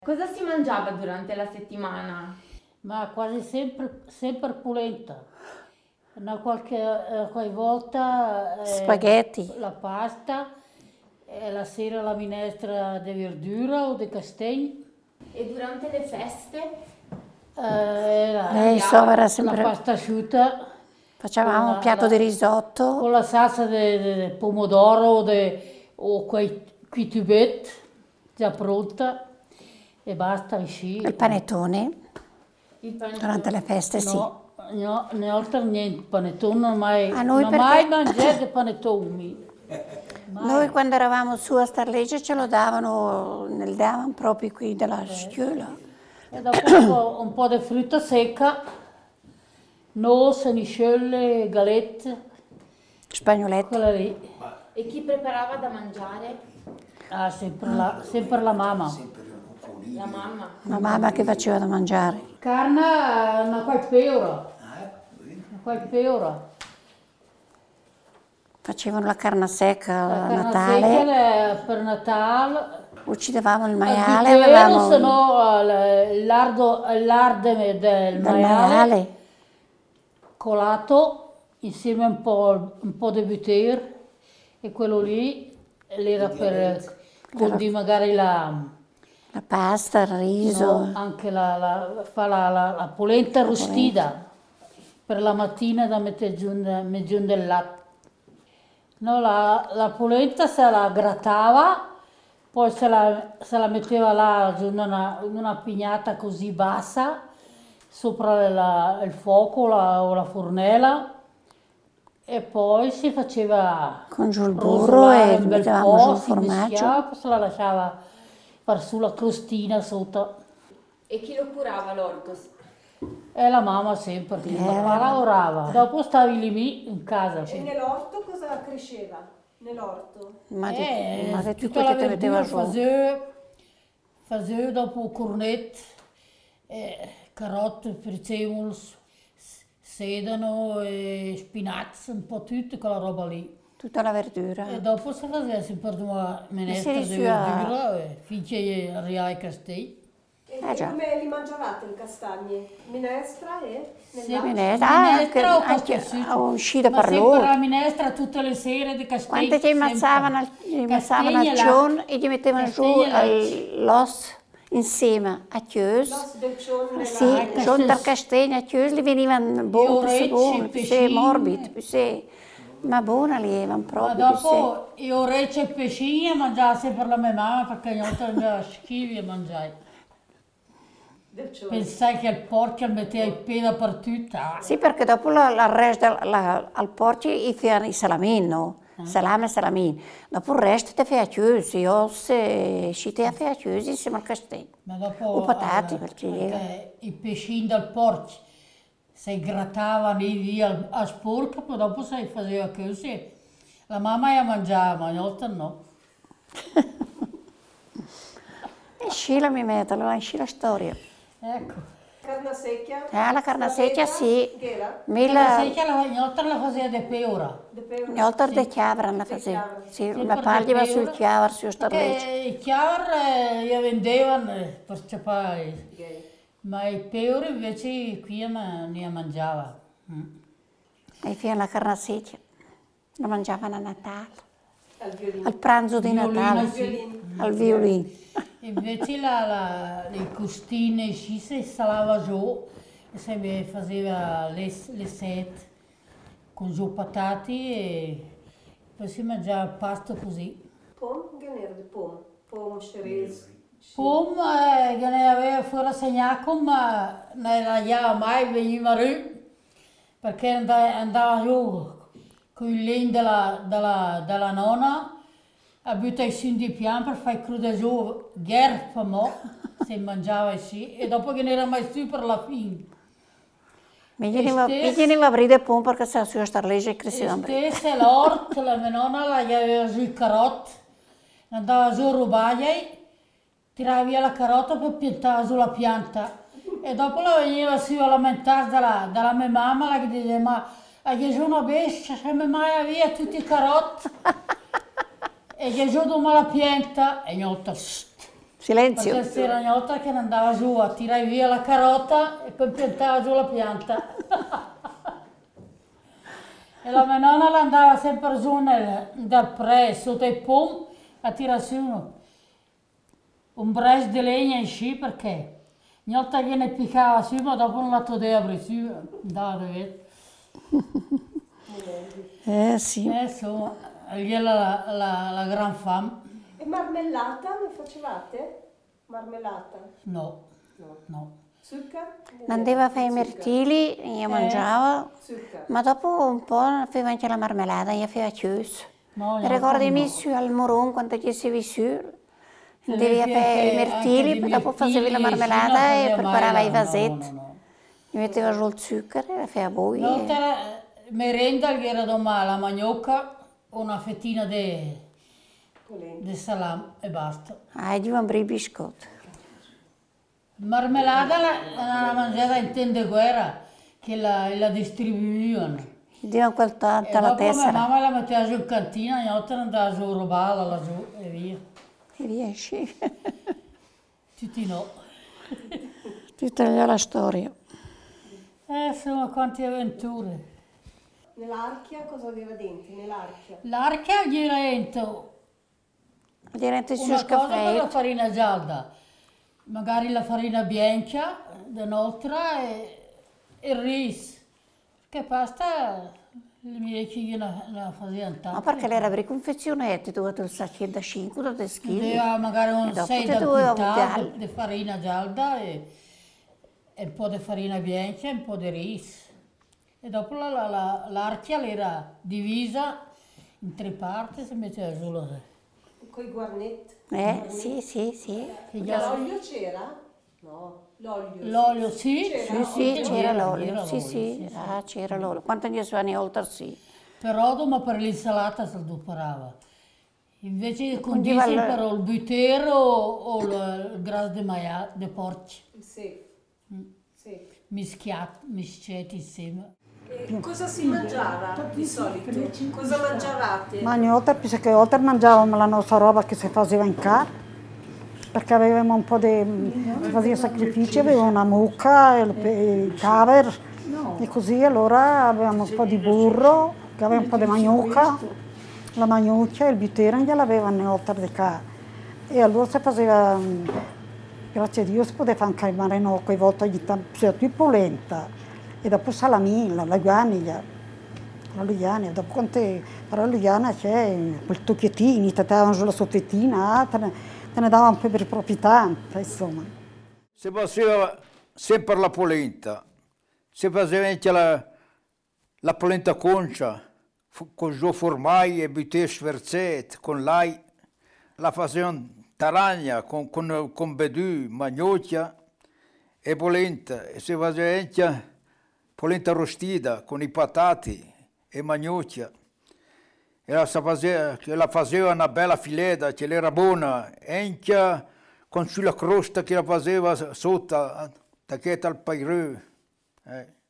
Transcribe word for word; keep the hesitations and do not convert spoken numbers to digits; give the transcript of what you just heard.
Cosa si mangiava durante la settimana? Ma quasi sempre, sempre polenta. Una qualche, eh, qualche volta eh, Spaghetti. la pasta, e la sera la minestra di verdura o di castagni. E durante le feste? Eh, la, Eh, insomma, era la sempre... pasta asciutta Facevamo la- un piatto la- di risotto. con la salsa di pomodoro o, de- o quei, quei tubetti già pronta e basta, uscì. Il panettone. Il panettone. Durante le feste, sì. No, no, ne oltre niente, panettone non ho mai, A noi non ho perché- mai mangiato panettoni. Mai. Noi quando eravamo su a Starlegge ce lo davano, nel davano proprio qui dalla scuola. E dopo un po', un po' di frutta secca, noce, niscelle, galette, Spagnoletti. quella lì. E chi preparava da mangiare? Ah, sempre la, sempre la mamma. La mamma. La mamma che faceva da mangiare. Carne, una qualche euro. Una qualche euro. Facevano la carne secca La a carne Natale. secca eh, per Natale. Uccidevamo il Al maiale, bicchiere, avevamo se no eh, il lardo, il lardo del del maiale maiale. colato insieme a un po', un po' di butter e quello lì era per condire magari la, La pasta, il riso. no, anche la, la, fa la, la, la polenta arrostita per la mattina da mettere giù, mettere giù del latte. No, la, la polenta se la grattava, poi se la, se la metteva là giù in una, in una pignata così bassa, sopra la- il fuoco la- o la fornella, e poi si faceva Con giù il burro rosolare e un bel mettevamo giù po', il si formaggio. mischiava, poi se la lasciava far su la crostina sotto. E chi lo curava l'orto? E la mamma sempre, che Eh, papà lavorava. Dopo stavi lì in casa. E nell'orto cosa cresceva? Nell'orto? Ma di, Eh, ma di tutta tutto la che ti metteva verdura, giù. facevo, facevo dopo cornette, eh, carote, prezzemoli, s- sedano, e spinazzi, un po' tutto quella roba lì. Tutta la verdura. E dopo si faceva sempre una minestra si di riceva- verdura e finché arrivava ai castelli. E, Eh, e già. come li mangiavate i castagni? Minestra e nel Sì, latte? Minestra, ah, anche, Minestra o anche pastasciutto? ho uscito Ma per sempre loro. la minestra tutte le sere di castelli. Quante ti sempre. ammazzavano al, gli ammazzavano Castagni al e cion latte. e gli mettevano giù Castagni e latte. l'os insieme a chius. L'os del cion nella Sì, latte. giù per castagni a chius li venivano buoni, orecchie, più buoni, più pescine. morbidi, più sì. Ma buona li avevano Ma proprio, più sì. dopo io orecchie e pescini mangiavo sempre la mia mamma perché ogni volta andava schivi e mangiai. del cion. Pensai che il porco metteva i piedi dappertutto. Ah, Sì, perché dopo la, la resto la- al porto i feano i salamin, no? Salame e salamin. Dopo il resto ti feia chiusi, i osse, ci ti feia chiusi insieme al castagno. ma dopo O patati, eh, perché- perché i pescini del porco si grattavano lì al- a sporco, poi dopo si faceva così. La mamma la mangiava, ma ogni volta no. E scila mi mettono, la scila storia. Ecco. Carne secchia? Eh, la carne secchia sì. Che era? La Mila, secchia la- ogni volta la faceva di peora. De pepe? ogni volta di chiavra la faceva. chiavra. Sì, Sempre mia padre di va sul peora. chiavra, su starlegge. Perché i chiavar eh, li vendevano eh, per ciapare, Ok. ma i peori invece qui ma- ne mangiava. Mm. E fino alla carne secchia. La mangiavano a Natale, Al violino. al pranzo di Violino, Natale, sì. Violino. al violino. Invece la, la- le costine ci si salava giù e si me- faceva le, le sette con giù patati e poi si mangiava il pasto così. Pom? Che era di pom? Pom, cerise. Pom eh, che ne aveva fuori segnato, ma non la mai, veniva giù perché andava, andava giù con il legno della, della, della nonna a buttare su di piano per fare cruda giù, gherpa mo, si mangiava sì, e dopo che non era mai su per la fine. Mi veniva, mi stess- veniva a bride pom perché se su starlegge E cresceva in bride. stessa l'orto, la mia nonna la gli aveva giù i carote, andava giù a rubare, tirava via la carota per piantare sulla pianta. E dopo la veniva su a lamentare dalla, dalla mia mamma, la che diceva, ma hai giù una bestia, se mi mai via tutti i carote. E gli giù una la pianta, e ogni volta, "Sst", Silenzio. Perché c'era una volta che andava giù a tirare via la carota e poi piantava giù la pianta. E la mia nonna andava sempre giù nel, dal pre, sotto i pom, a tirare su uno, un brescio di legna in sci perché una volta gliene piccava su, ma dopo non la toglieva a su, andava a vedere. Eh sì. E insomma, gliela la, la, la gran fame. E marmellata ne facevate? Marmellata? No, No. no. Zucchero? Andava a fare i mirtilli, io mangiavo, Zucchero. ma dopo un po' faceva anche la marmellata, io faceva chiuso. No, Mi ricordo mi su al Moron quando ci si vissu, andavi a Anche- fare i anche mirtilli, di poi dopo facevi la mirtilli, sì, marmellata non e faceva preparava mai i la- no, vasetti. no, no. Mi metteva giù il zucchero e la faceva voi. No, era, merenda gli era domani la manioca, una fettina di Polenta. salam e basta. Ah, e un i biscotti. Marmellata la, la mangiata in tende guerra, che la, la distribuivano. Dio quel E tanto la dopo mia tessera. mamma la metteva giù in cantina, una volta andava giù a rubarla laggiù e via. E riesci. Tutti no. Ti tagliò la storia. Eh, insomma, quante avventure. Nell'archia cosa aveva dentro? Nell'archia? L'arca gli era dentro Direte su una cosa per la scaffetto. farina gialla, magari la farina bianca, un'altra e e il riso. Che pasta le mie figlie la, la facevano tanto. Ma perché l'era per confezionette, tu tu sacchi da cinque, da schifo. Aveva magari un E dopo sei te da doveva quintale buttare. di farina gialla e, e un po' di farina bianca e un po' di riso. E dopo la, la, la, l'archia era divisa in tre parti e si metteva giù la... Con i guarnetti? Eh, sì, sì, sì. che già- L'olio c'era? No, l'olio. L'olio sì, C'era? Sì, sì, C'era, c'era c'era l'olio. Sì, l'olio, sì. sì, Ah, c'era l'olio. Quanto ne si fanno oltre sì. però dopo per l'insalata si adoperava. Invece di Quindi va condissi al- per il butero o il, il grasso di maia, di porci, Sì. Sì. mischiati, mischiati insieme. E cosa si mangiava di solito? Cosa mangiavate? Ma ogni volta, perché oltre mangiavamo la nostra roba che si faceva in casa, perché avevamo un po' di, si faceva sacrifici, avevamo una mucca, il, pe- il caver, e così allora avevamo un po' di burro, che aveva un po' di magnucca, la magnuccia e il butero gliel'avevano oltre di casa. E allora si faceva, mm, grazie a Dio, si poteva anche il marino, quei volte ogni tanto, si più polenta, e dopo salamina, la guaniglia. La Luiana, dopo quante, però la Luiana c'è quel tocchettini, ti davano sulla soffettina, te ne, te ne davano poi per i propri tanti, insomma. Si faceva sempre la polenta, si faceva anche la, la polenta concia, fu- con giù formaggi e buttè sferzette, con l'ail, la facevano taragna, con, con, con bedù, magnocchia e polenta, e si faceva anche polenta rostita con i patati e magnocchia. E la, sa faceva, che la faceva una bella fileta, che era buona, anche con sulla crosta che la faceva sotto, attaccata al pairù. Eh.